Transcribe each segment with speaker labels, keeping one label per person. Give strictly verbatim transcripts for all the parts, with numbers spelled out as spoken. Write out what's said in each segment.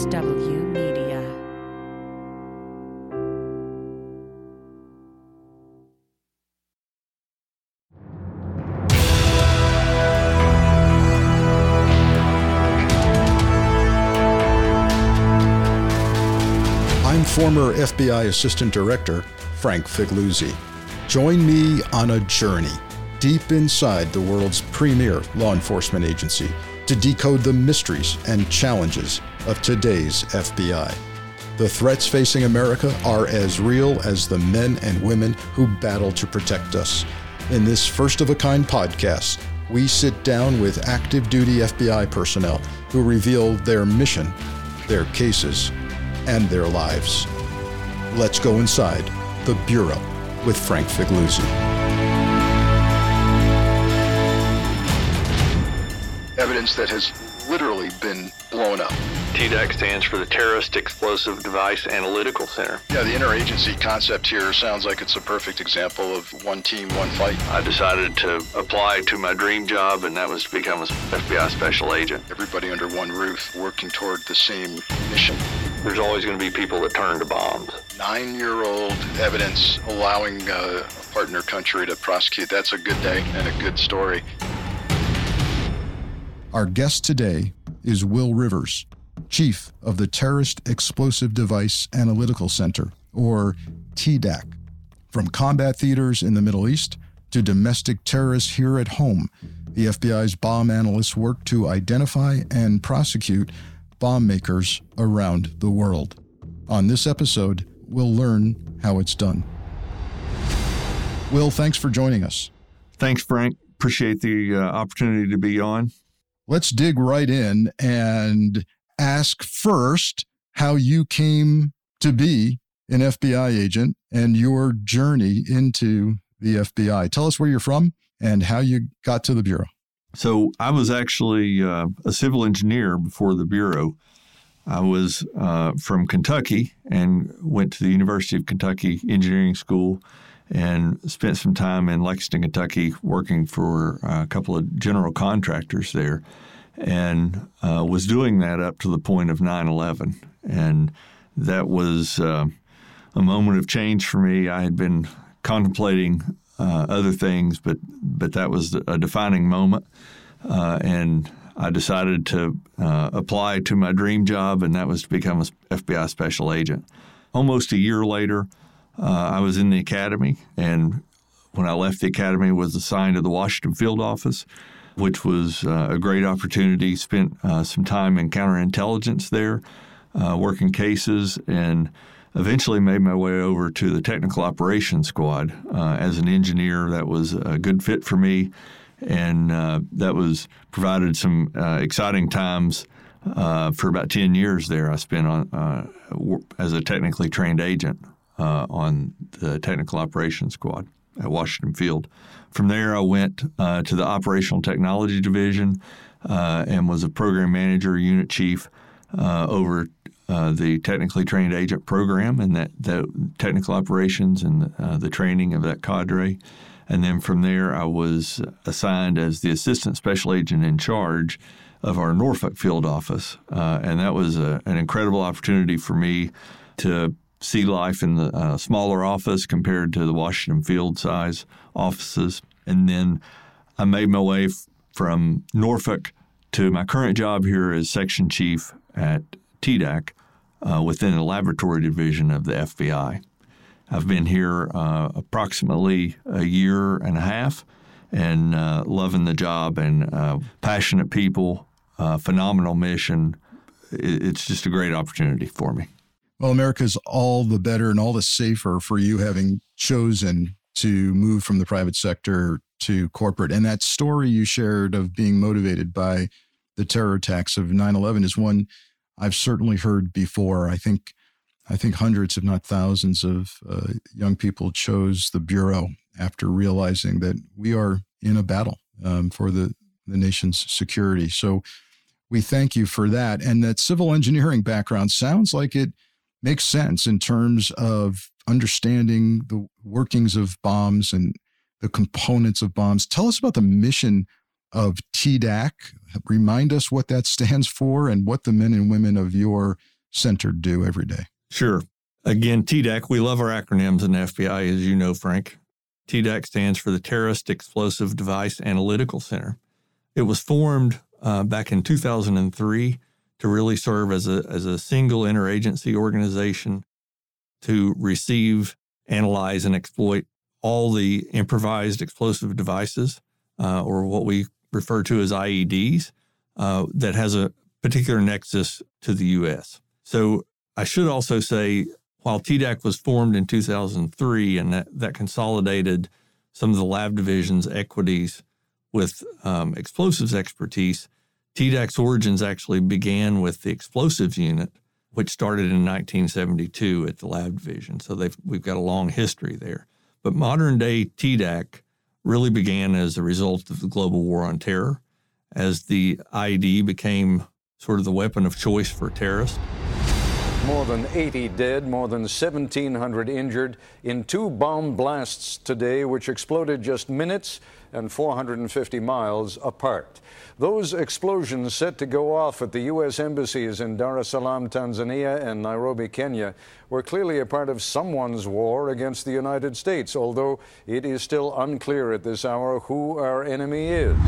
Speaker 1: H W Media.
Speaker 2: I'm former F B I Assistant Director Frank Figliuzzi. Join me on a journey deep inside the world's premier law enforcement agency to decode the mysteries and challenges of today's F B I. The threats facing America are as real as the men and women who battle to protect us. In this first-of-a-kind podcast, we sit down with active duty F B I personnel who reveal their mission, their cases, and their lives. Let's go inside the Bureau with Frank Figliuzzi.
Speaker 3: Evidence that has literally been blown up.
Speaker 4: T D A C stands for the Terrorist Explosive Device Analytical Center.
Speaker 3: Yeah, the interagency concept here sounds like it's a perfect example of one team, one fight.
Speaker 4: I decided to apply to my dream job, and that was to become an F B I special agent.
Speaker 3: Everybody under one roof working toward the same mission.
Speaker 4: There's always going to be people that turn to bombs.
Speaker 3: Nine-year-old evidence allowing uh, a partner country to prosecute. That's a good day and a good story.
Speaker 2: Our guest today is Will Rivers, Chief of the Terrorist Explosive Device Analytical Center, or T D A C. From combat theaters in the Middle East to domestic terrorists here at home, the F B I's bomb analysts work to identify and prosecute bomb makers around the world. On this episode, we'll learn how it's done. Will, thanks for joining us.
Speaker 5: Thanks, Frank. Appreciate the uh, opportunity to be on.
Speaker 2: Let's dig right in and ask first how you came to be an F B I agent and your journey into the F B I. Tell us where you're from and how you got to the Bureau.
Speaker 5: So I was actually uh, a civil engineer before the Bureau. I was uh, from Kentucky and went to the University of Kentucky Engineering School and spent some time in Lexington, Kentucky, working for a couple of general contractors there, and uh, was doing that up to the point of nine eleven. And that was uh, a moment of change for me. I had been contemplating uh, other things, but but that was a defining moment, uh, and I decided to uh, apply to my dream job, and that was to become an F B I special agent. Almost a year later, Uh, I was in the academy, and when I left the academy, was assigned to the Washington field office, which was uh, a great opportunity. Spent uh, some time in counterintelligence there, uh, working cases, and eventually made my way over to the technical operations squad. Uh, as an engineer, that was a good fit for me, and uh, that was provided some uh, exciting times. Uh, for about ten years there, I spent on uh, as a technically trained agent. Uh, on the Technical Operations Squad at Washington Field. From there, I went uh, to the Operational Technology Division uh, and was a program manager, unit chief uh, over uh, the Technically Trained Agent program and that, that technical operations and uh, the training of that cadre. And then from there, I was assigned as the Assistant Special Agent in charge of our Norfolk field office. Uh, and that was a, an incredible opportunity for me to see life in the uh, smaller office compared to the Washington field size offices. And then I made my way f- from Norfolk to my current job here as section chief at T D A C uh, within the laboratory division of the F B I. I've been here uh, approximately a year and a half and uh, loving the job and uh, passionate people, uh, phenomenal mission. It, it's just a great opportunity for me.
Speaker 2: Well, America's all the better and all the safer for you having chosen to move from the private sector to corporate. And that story you shared of being motivated by the terror attacks of nine eleven is one I've certainly heard before. I think I think hundreds, if not thousands, of uh, young people chose the Bureau after realizing that we are in a battle um, for the, the nation's security. So we thank you for that. And that civil engineering background sounds like it makes sense in terms of understanding the workings of bombs and the components of bombs. Tell us about the mission of T D A C. Remind us what that stands for and what the men and women of your centered do every day?
Speaker 5: Sure. Again, T D A C, we love our acronyms in the F B I, as you know, Frank. T D A C stands for the Terrorist Explosive Device Analytical Center. It was formed uh, back in two thousand three to really serve as a, as a single interagency organization to receive, analyze, and exploit all the improvised explosive devices, uh, or what we refer to as I E Ds, uh, that has a particular nexus to the U S. So I should also say, while T D A C was formed in two thousand three and that, that consolidated some of the lab division's equities with um, explosives expertise, T D A C's origins actually began with the explosives unit, which started in nineteen seventy-two at the lab division. So they've, we've got a long history there. But modern day T D A C really began as a result of the global war on terror, as the I E D became sort of the weapon of choice for terrorists.
Speaker 1: More than eighty dead, more than seventeen hundred injured in two bomb blasts today, which exploded just minutes and four hundred fifty miles apart. Those explosions set to go off at the U S embassies in Dar es Salaam, Tanzania, and Nairobi, Kenya, were clearly a part of someone's war against the United States, although it is still unclear at this hour who our enemy is.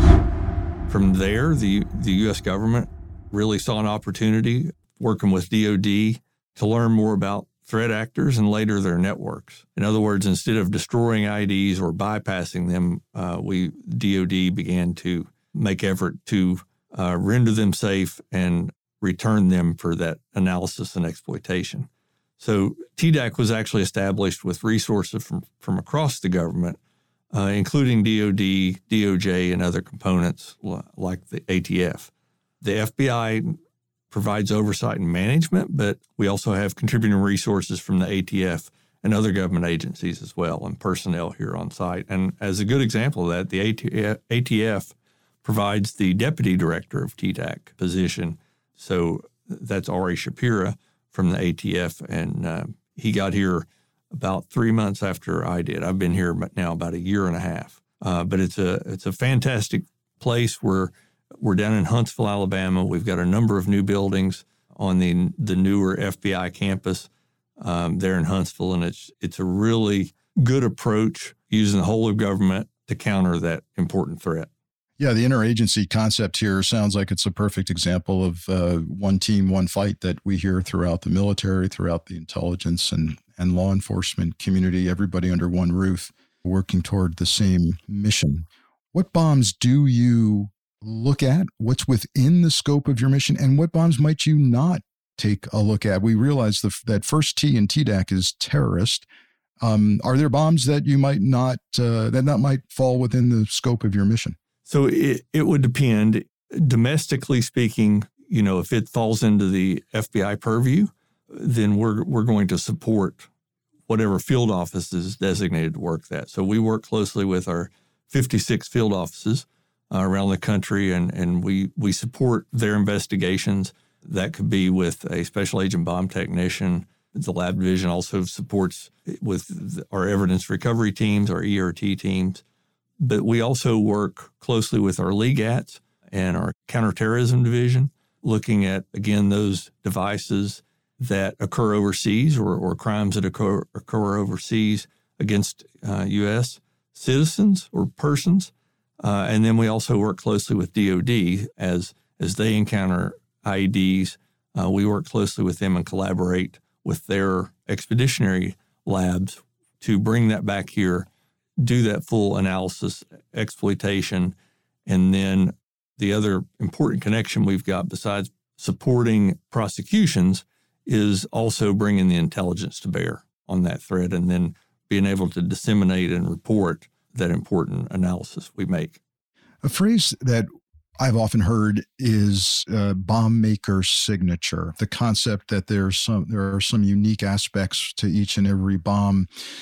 Speaker 5: From there, the, the U S government really saw an opportunity, working with D O D, to learn more about threat actors and later their networks. In other words, instead of destroying I E Ds or bypassing them, uh, we D O D began to make effort to uh, render them safe and return them for that analysis and exploitation. So T D A C was actually established with resources from, from across the government, uh, including D O D, D O J, and other components like the A T F. The F B I provides oversight and management, but we also have contributing resources from the A T F and other government agencies as well, and personnel here on site. And as a good example of that, the A T F provides the deputy director of T D A C position. So that's Ari Shapira from the A T F, and uh, he got here about three months after I did. I've been here now about a year and a half. Uh, but it's a it's a fantastic place. We're we're down in Huntsville, Alabama. We've got a number of new buildings on the the newer F B I campus um, there in Huntsville, and it's it's a really good approach using the whole of government to counter that important threat.
Speaker 2: Yeah, the interagency concept here sounds like it's a perfect example of uh, one team, one fight that we hear throughout the military, throughout the intelligence and, and law enforcement community, everybody under one roof working toward the same mission. What bombs do you look at? What's within the scope of your mission? And what bombs might you not take a look at? We realize the, that first T in T D A C is terrorist. Um, are there bombs that you might not, uh, that not might fall within the scope of your mission?
Speaker 5: So it, it would depend. Domestically speaking, you know, if it falls into the F B I purview, then we're we're going to support whatever field office is designated to work that. So we work closely with our fifty-six field offices uh, around the country, and, and we, we support their investigations. That could be with a special agent bomb technician. The lab division also supports with our evidence recovery teams, our E R T teams. But we also work closely with our LEGATs and our counterterrorism division, looking at, again, those devices that occur overseas or, or crimes that occur, occur overseas against uh, U S citizens or persons. Uh, and then we also work closely with D O D as, as they encounter I E Ds. Uh, we work closely with them and collaborate with their expeditionary labs to bring that back here, do that full analysis, exploitation, and then the other important connection we've got besides supporting prosecutions is also bringing the intelligence to bear on that threat and then being able to disseminate and report that important analysis we make.
Speaker 2: A phrase that I've often heard is uh, bomb maker signature, the concept that there's some there are some unique aspects to each and every bomb.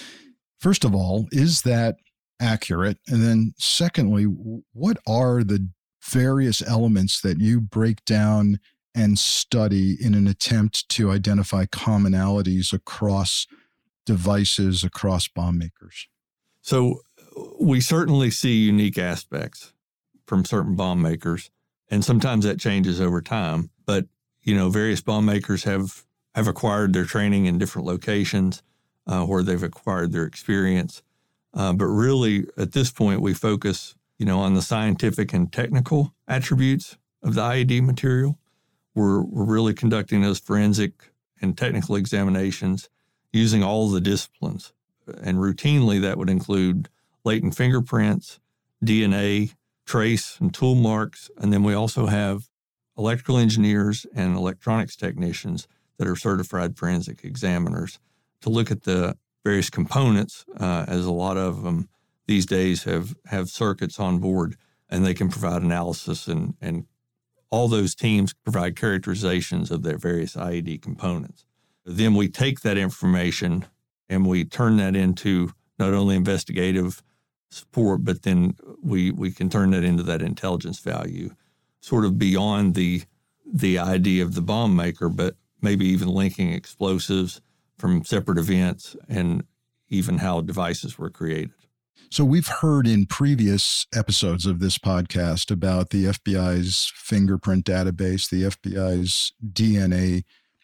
Speaker 2: First of all, is that accurate? And then secondly, what are the various elements that you break down and study in an attempt to identify commonalities across devices, across bomb makers?
Speaker 5: So we certainly see unique aspects from certain bomb makers, and sometimes that changes over time. But, you know, various bomb makers have have acquired their training in different locations uh, where they've acquired their experience. Uh, but really, at this point, we focus, you know, on the scientific and technical attributes of the I E D material. We're, we're really conducting those forensic and technical examinations using all the disciplines. And routinely, that would include latent fingerprints, D N A, trace and tool marks. And then we also have electrical engineers and electronics technicians that are certified forensic examiners to look at the various components, uh, as a lot of them these days have, have circuits on board, and they can provide analysis, and, and all those teams provide characterizations of their various I E D components. Then we take that information and we turn that into not only investigative support, but then we, we can turn that into that intelligence value, sort of beyond the, the idea of the bomb maker, but maybe even linking explosives from separate events and even how devices were created.
Speaker 2: So we've heard in previous episodes of this podcast about the F B I's fingerprint database, the F B I's D N A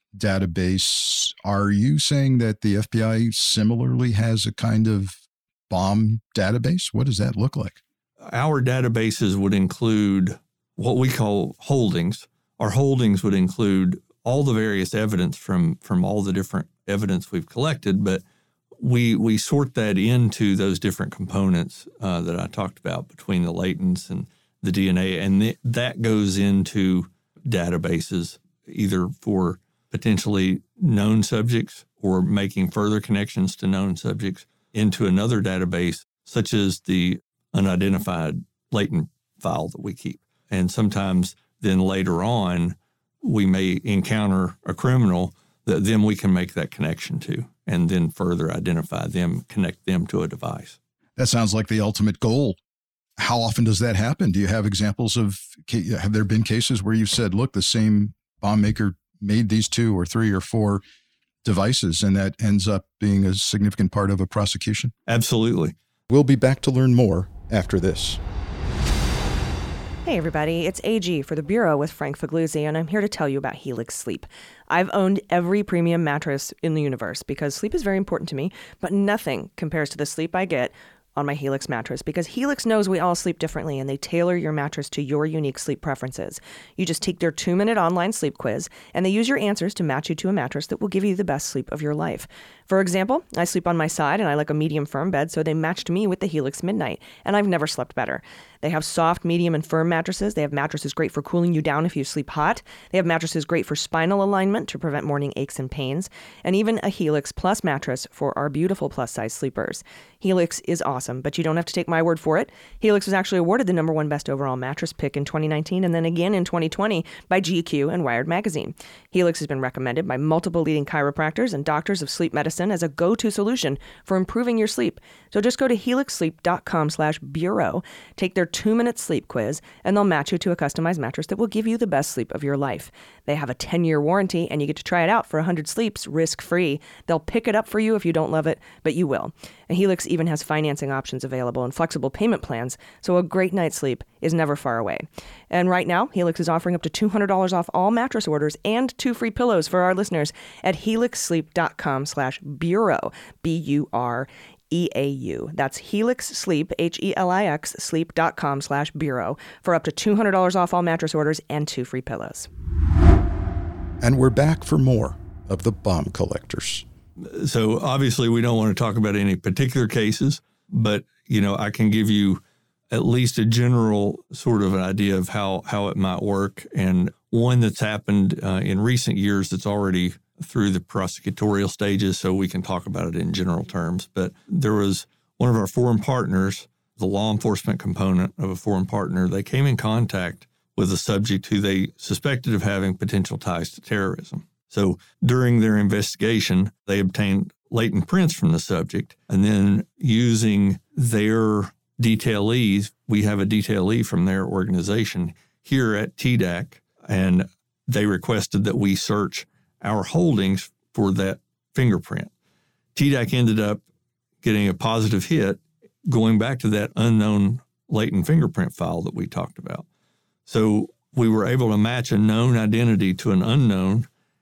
Speaker 2: database. Are you saying that the F B I similarly has a kind of bomb database? What does that look like?
Speaker 5: Our databases would include what we call holdings. Our holdings would include all the various evidence from, from all the different evidence we've collected, but we we sort that into those different components uh, that I talked about between the latents and the D N A, and th- that goes into databases either for potentially known subjects or making further connections to known subjects into another database, such as the unidentified latent file that we keep. And sometimes then later on, we may encounter a criminal that then we can make that connection to and then further identify them, connect them to a device.
Speaker 2: That sounds like the ultimate goal. How often does that happen? Do you have examples of, have there been cases where you've said, look, the same bomb maker made these two or three or four devices, and that ends up being a significant part of a prosecution?
Speaker 5: Absolutely.
Speaker 2: We'll be back to learn more after this.
Speaker 6: Hey everybody, it's A G for the Bureau with Frank Figluzzi, and I'm here to tell you about Helix Sleep. I've owned every premium mattress in the universe because sleep is very important to me, but nothing compares to the sleep I get on my Helix mattress, because Helix knows we all sleep differently and they tailor your mattress to your unique sleep preferences. You just take their two-minute online sleep quiz and they use your answers to match you to a mattress that will give you the best sleep of your life. For example, I sleep on my side and I like a medium firm bed, so they matched me with the Helix Midnight, and I've never slept better. They have soft, medium, and firm mattresses. They have mattresses great for cooling you down if you sleep hot. They have mattresses great for spinal alignment to prevent morning aches and pains, and even a Helix Plus mattress for our beautiful plus-size sleepers. Helix is awesome, but you don't have to take my word for it. Helix was actually awarded the number one best overall mattress pick in twenty nineteen and then again in twenty twenty by G Q and Wired Magazine. Helix has been recommended by multiple leading chiropractors and doctors of sleep medicine as a go-to solution for improving your sleep. So just go to helix sleep dot com slash bureau, take their two-minute sleep quiz, and they'll match you to a customized mattress that will give you the best sleep of your life. They have a ten-year warranty, and you get to try it out for one hundred sleeps risk-free. They'll pick it up for you if you don't love it, but you will. And Helix even has financing options available and flexible payment plans, so a great night's sleep is never far away. And right now, Helix is offering up to two hundred dollars off all mattress orders and two free pillows for our listeners at helix sleep dot com slash bureau, B U R E A U. That's Helix Sleep, H E L I X, sleep dot com slash bureau for up to two hundred dollars off all mattress orders and two free pillows.
Speaker 2: And we're back for more of the Bomb Collectors.
Speaker 5: So obviously we don't want to talk about any particular cases, but, you know, I can give you at least a general sort of an idea of how, how it might work. And one that's happened uh, in recent years that's already through the prosecutorial stages, so we can talk about it in general terms. But there was one of our foreign partners, the law enforcement component of a foreign partner, they came in contact with a subject who they suspected of having potential ties to terrorism. So during their investigation, they obtained latent prints from the subject, and then using their detailees, we have a detailee from their organization here at T D A C, and they requested that we search our holdings for that fingerprint. T D A C ended up getting a positive hit going back to that unknown latent fingerprint file that we talked about. So we were able to match a known identity to an unknown,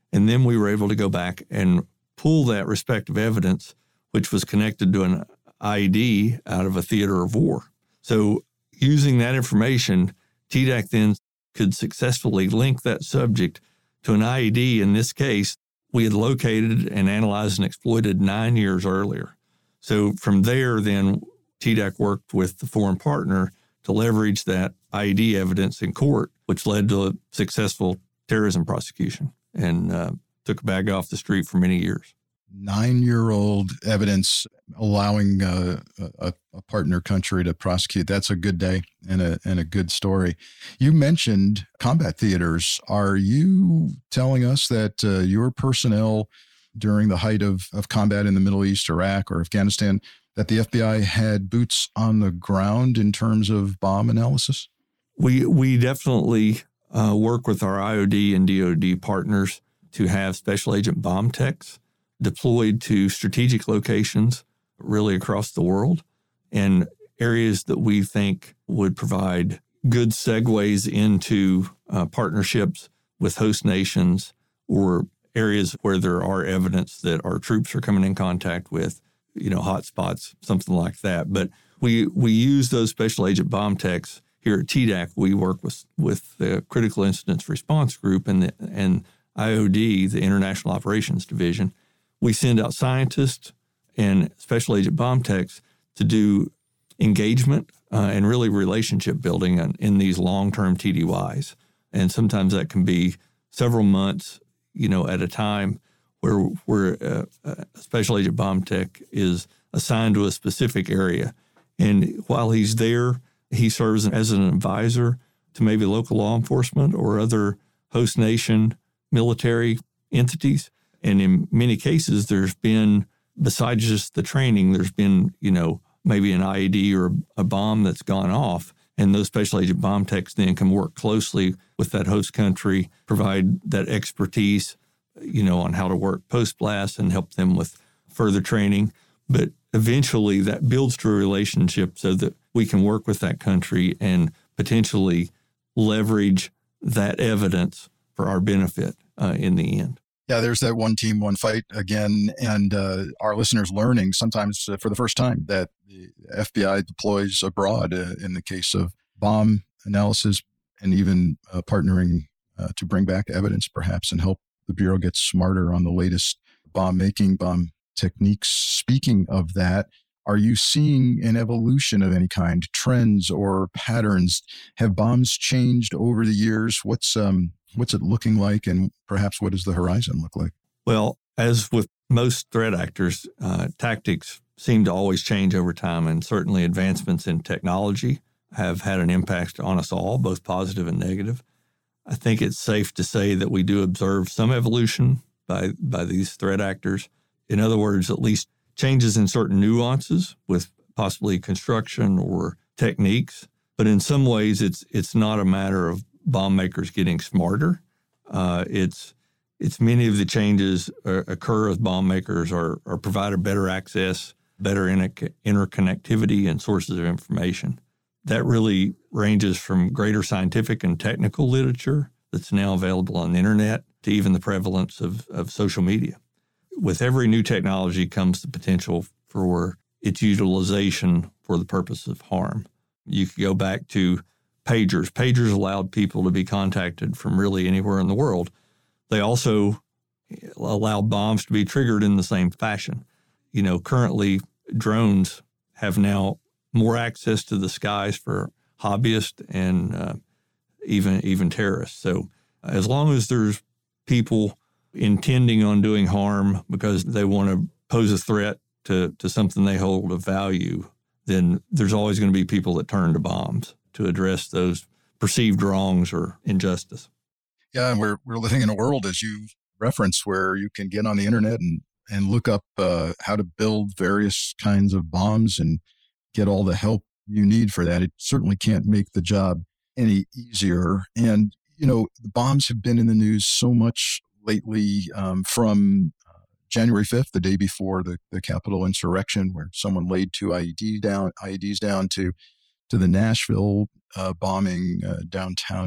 Speaker 5: And then we were able to go back and pull that respective evidence, which was connected to an I E D out of a theater of war. So using that information, T D A C then could successfully link that subject to an I E D. In this case, we had located and analyzed and exploited nine years earlier. So from there, then T D A C worked with the foreign partner to leverage that I E D evidence in court, which led to a successful terrorism prosecution and uh, took a bag off the street for many years.
Speaker 2: Nine-year-old evidence allowing uh, a, a partner country to prosecute. That's a good day and a and a good story. You mentioned combat theaters. Are you telling us that uh, your personnel during the height of, of combat in the Middle East, Iraq, or Afghanistan, that the F B I had boots on the ground in terms of bomb analysis?
Speaker 5: We we definitely uh, work with our I O D and D O D partners to have special agent bomb techs deployed to strategic locations really across the world and areas that we think would provide good segues into uh, partnerships with host nations or areas where there are evidence that our troops are coming in contact with, you know, hotspots, something like that. But we we use those special agent bomb techs here at T D A C. We work with with the Critical Incidents Response Group and the, and I O D, the International Operations Division. We send out scientists and special agent bomb techs to do engagement uh, and really relationship building in, in these long-term T D Ys. And sometimes that can be several months, you know, at a time where, where uh, a special agent bomb tech is assigned to a specific area. And while he's there, he serves as an advisor to maybe local law enforcement or other host nation military entities. And in many cases, there's been, besides just the training, there's been, you know, maybe an I E D or a bomb that's gone off. And those special agent bomb techs then can work closely with that host country, provide that expertise, you know, on how to work post-blast and help them with further training. But eventually that builds to a relationship so that we can work with that country and potentially leverage that evidence for our benefit uh, in the end.
Speaker 2: Yeah, there's that one team, one fight again, and uh, our listeners learning sometimes uh, for the first time that the F B I deploys abroad uh, in the case of bomb analysis and even uh, partnering uh, to bring back evidence perhaps and help the Bureau get smarter on the latest bomb making, bomb techniques. Speaking of that, are you seeing an evolution of any kind, trends or patterns? Have bombs changed over the years? What's um what's it looking like, and perhaps what does the horizon look like?
Speaker 5: Well, as with most threat actors, uh, tactics seem to always change over time, and certainly advancements in technology have had an impact on us all, both positive and negative. I think it's safe to say that we do observe some evolution by by these threat actors. In other words, at least changes in certain nuances with possibly construction or techniques. But in some ways, it's it's not a matter of bomb makers getting smarter. Uh, it's it's many of the changes uh, occur as bomb makers are, are provided better access, better inter- interconnectivity and sources of information. That really ranges from greater scientific and technical literature that's now available on the internet to even the prevalence of, of social media. With every new technology comes the potential for its utilization for the purpose of harm. You could go back to pagers. Pagers allowed people to be contacted from really anywhere in the world. They also allowed bombs to be triggered in the same fashion. You know, currently drones have now more access to the skies for hobbyists and uh, even even terrorists. So as long as there's people intending on doing harm because they want to pose a threat to, to something they hold of value, then there's always going to be people that turn to bombs to address those perceived wrongs or injustice.
Speaker 2: Yeah, and we're we're living in a world, as you referenced, where you can get on the internet and, and look up uh, how to build various kinds of bombs and get all the help you need for that. It certainly can't make the job any easier. And, you know, the bombs have been in the news so much lately, um, from uh, January fifth, the day before the, the Capitol insurrection, where someone laid two I E D down, I E Ds down to, to the Nashville uh, bombing uh, downtown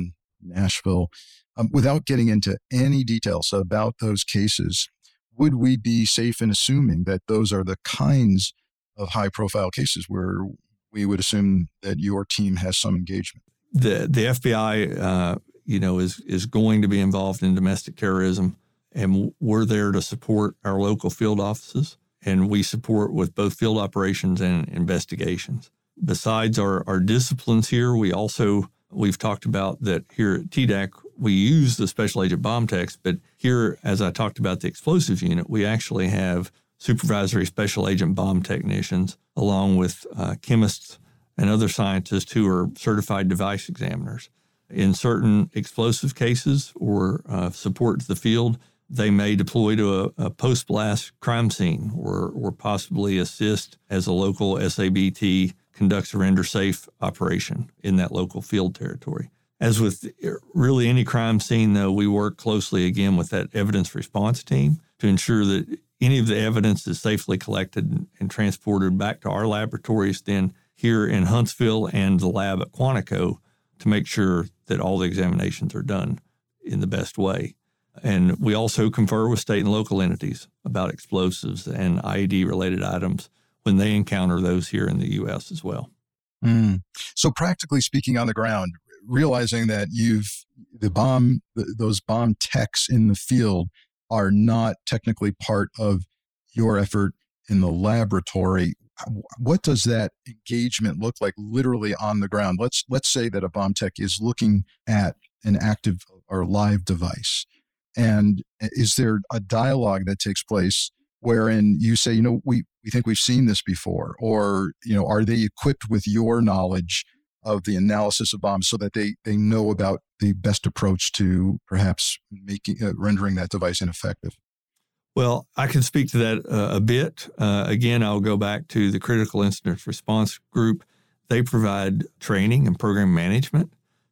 Speaker 2: Nashville. Um, without getting into any details about those cases, would we be safe in assuming that those are the kinds of high-profile cases where we would assume that your team has some engagement?
Speaker 5: The the F B I, uh, you know, is is going to be involved in domestic terrorism, and we're there to support our local field offices, and we support with both field operations and investigations. Besides our, our disciplines here, we also, we've talked about that here at T D A C, we use the Special Agent Bomb Techs, but here, as I talked about the explosives unit, we actually have supervisory Special Agent Bomb Technicians, along with uh, chemists and other scientists who are certified device examiners. In certain explosive cases or uh, support to the field, they may deploy to a, a post-blast crime scene or, or possibly assist as a local S A B T conducts a render safe operation in that local field territory. As with really any crime scene, though, we work closely again with that evidence response team to ensure that any of the evidence is safely collected and transported back to our laboratories then here in Huntsville and the lab at Quantico to make sure that all the examinations are done in the best way. And we also confer with state and local entities about explosives and I E D-related items when they encounter those here in the U S as well.
Speaker 2: Mm. So practically speaking on the ground, realizing that you've, the bomb, the, those bomb techs in the field are not technically part of your effort in the laboratory. What does that engagement look like literally on the ground? Let's let's say that a bomb tech is looking at an active or live device. And is there a dialogue that takes place wherein you say, you know, we, we think we've seen this before? Or, you know, are they equipped with your knowledge of the analysis of bombs so that they, they know about the best approach to perhaps making uh, rendering that device ineffective?
Speaker 5: Well, I can speak to that uh, a bit. Uh, again, I'll go back to the Critical Incident Response Group. They provide training and program management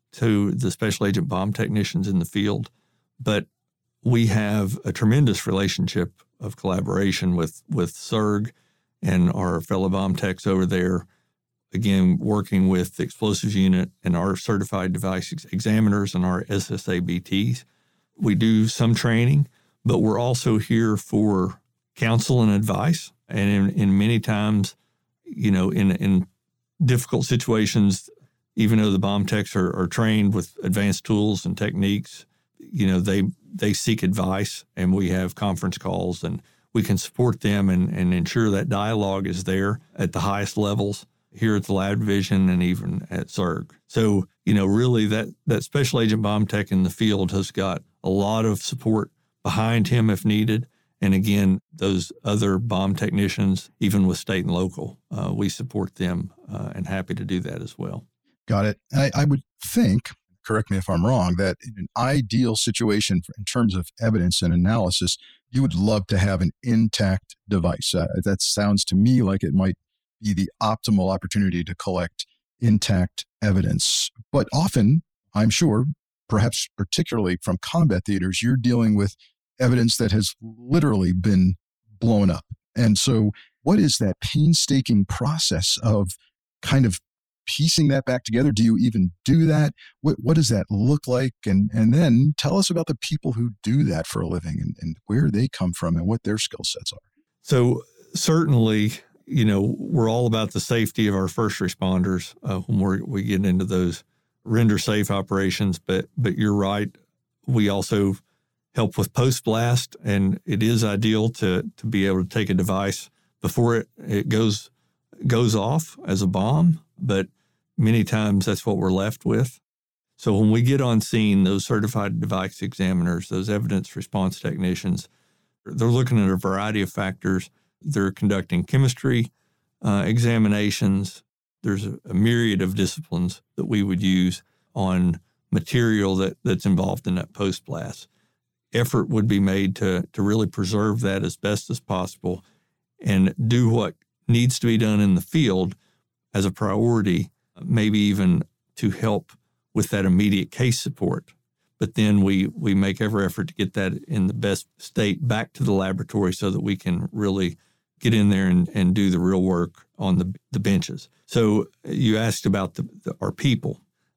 Speaker 5: to the Special Agent Bomb Technicians in the field. But we have a tremendous relationship of collaboration with, with S E R G and our fellow bomb techs over there, again, working with the explosives unit and our certified device ex- examiners and our S S A B Ts. We do some training, but we're also here for counsel and advice. And in, in many times, you know, in, in difficult situations, even though the bomb techs are, are trained with advanced tools and techniques, you know, they they seek advice, and we have conference calls, and we can support them and, and ensure that dialogue is there at the highest levels here at the lab division and even at S E R G. So, you know, really that, that Special Agent Bomb Tech in the field has got a lot of support behind him if needed. And again, those other bomb technicians, even with state and local, uh, we support them uh, and happy to do that as well.
Speaker 2: Got it. I, I would think, correct me if I'm wrong, that in an ideal situation in terms of evidence and analysis, you would love to have an intact device. Uh, that sounds to me like it might be the optimal opportunity to collect intact evidence. But often, I'm sure, perhaps particularly from combat theaters, you're dealing with evidence that has literally been blown up. And so what is that painstaking process of kind of piecing that back together? Do you even do that? What, what does that look like? And and then tell us about the people who do that for a living and, and where they come from and what their skill sets are.
Speaker 5: So certainly, you know, we're all about the safety of our first responders uh, when we're, we get into those render safe operations. But but you're right. We also help with post-blast, and it is ideal to to be able to take a device before it, it goes goes off as a bomb. But many times that's what we're left with. So when we get on scene, those certified device examiners, those evidence response technicians, they're looking at a variety of factors. They're conducting chemistry uh, examinations. There's a, a myriad of disciplines that we would use on material that, that's involved in that post-blast. Effort would be made to, to really preserve that as best as possible and do what needs to be done in the field as a priority, maybe even to help with that immediate case support. But then we we make every effort to get that in the best state back to the laboratory so that we can really get in there and, and do the real work on the, the benches. So you asked about the, the, our people.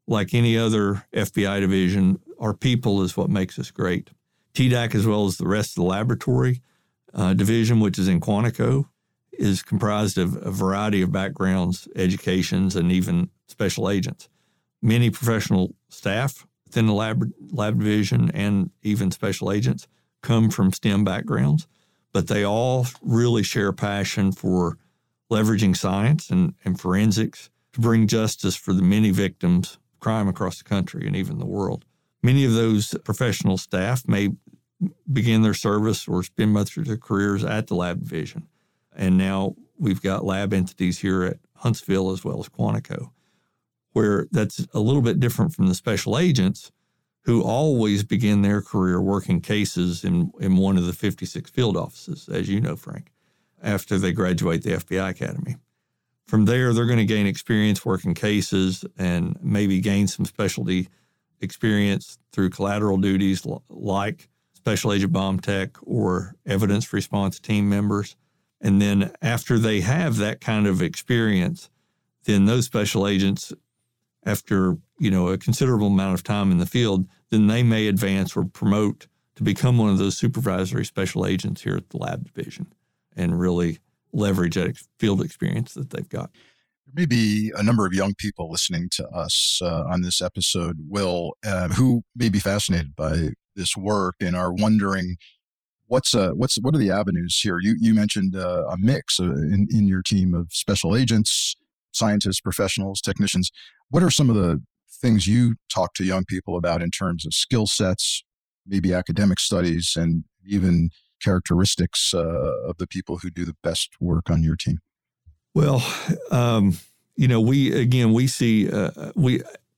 Speaker 5: like any other F B I division, our people is what makes us great. T D A C, as well as the rest of the laboratory uh, division, which is in Quantico, is comprised of a variety of backgrounds, educations, and even special agents. Many professional staff within the lab, lab division and even special agents come from STEM backgrounds, but they all really share a passion for leveraging science and, and forensics to bring justice for the many victims of crime across the country and even the world. Many of those professional staff may begin their service or spend much of their careers at the lab division. And now we've got lab entities here at Huntsville as well as Quantico, where that's a little bit different from the special agents who always begin their career working cases in, in one of the fifty-six field offices, as you know, Frank, after they graduate the F B I Academy. From there, they're going to gain experience working cases and maybe gain some specialty experience through collateral duties like Special Agent Bomb Tech or evidence response team members. And then after they have that kind of experience, then those special agents, after, you know, a considerable amount of time in the field, then they may advance or promote to become one of those supervisory special agents here at the lab division and really leverage that field experience that they've got.
Speaker 2: There may be a number of young people listening to us uh, on this episode, Will, uh, who may be fascinated by this work and are wondering, What's uh, what's what are the avenues here? You you mentioned uh, a mix uh, in in your team of special agents, scientists, professionals, technicians. What are some of the things you talk to young people about in terms of skill sets, maybe academic studies, and even characteristics uh, of the people who do the best work on your team?
Speaker 5: Well, um, you know, we again we see uh, we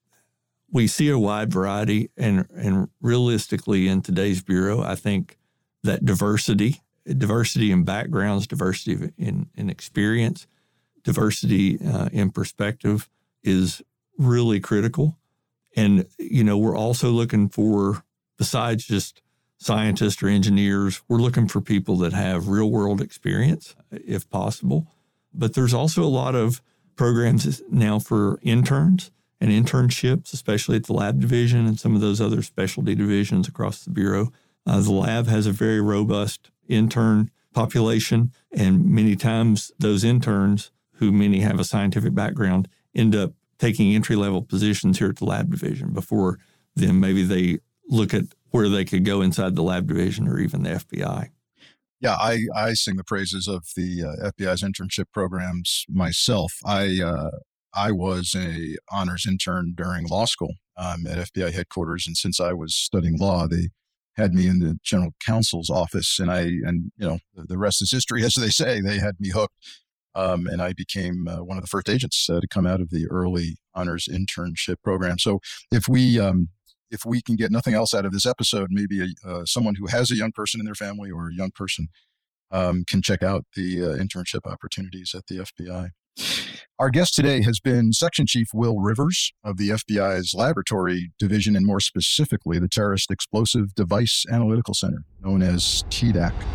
Speaker 5: we see a wide variety, and and realistically in today's bureau, I think that diversity, diversity in backgrounds, diversity in, in experience, diversity uh, in perspective is really critical. And, you know, we're also looking for, besides just scientists or engineers, we're looking for people that have real world experience, if possible. But there's also a lot of programs now for interns and internships, especially at the lab division and some of those other specialty divisions across the bureau. Uh, the lab has a very robust intern population, and many times those interns, who many have a scientific background, end up taking entry-level positions here at the lab division before then maybe they look at where they could go inside the lab division or even the F B I.
Speaker 2: Yeah, I, I sing the praises of the uh, F B I's internship programs myself. I uh, I was a honors intern during law school um, at F B I headquarters, and since I was studying law, they had me in the general counsel's office, and I, and you know, the, the rest is history, as they say. They had me hooked, um, and I became uh, one of the first agents uh, to come out of the early honors internship program. So, if we um, if we can get nothing else out of this episode, maybe a, uh, someone who has a young person in their family or a young person um, can check out the uh, internship opportunities at the F B I. Our guest today has been Section Chief Will Rivers of the F B I's Laboratory Division, and more specifically, the Terrorist Explosive Device Analytical Center, known as T D A C.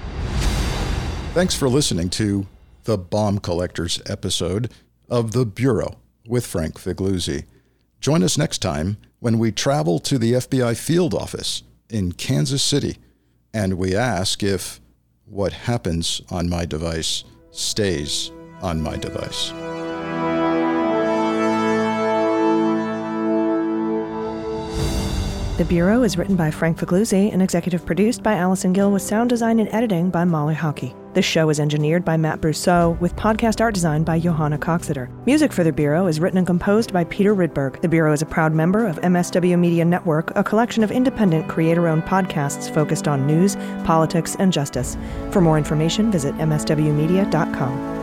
Speaker 2: Thanks for listening to the Bomb Collectors episode of The Bureau with Frank Figliuzzi. Join us next time when we travel to the F B I field office in Kansas City, and we ask if what happens on my device stays on my device.
Speaker 6: The Bureau is written by Frank Figliuzzi and executive produced by Allison Gill, with sound design and editing by Molly Hockey. This show is engineered by Matt Brousseau, with podcast art design by Johanna Coxeter. Music for The Bureau is written and composed by Peter Rydberg. The Bureau is a proud member of M S W Media Network, a collection of independent, creator-owned podcasts focused on news, politics, and justice. For more information, visit m s w media dot com.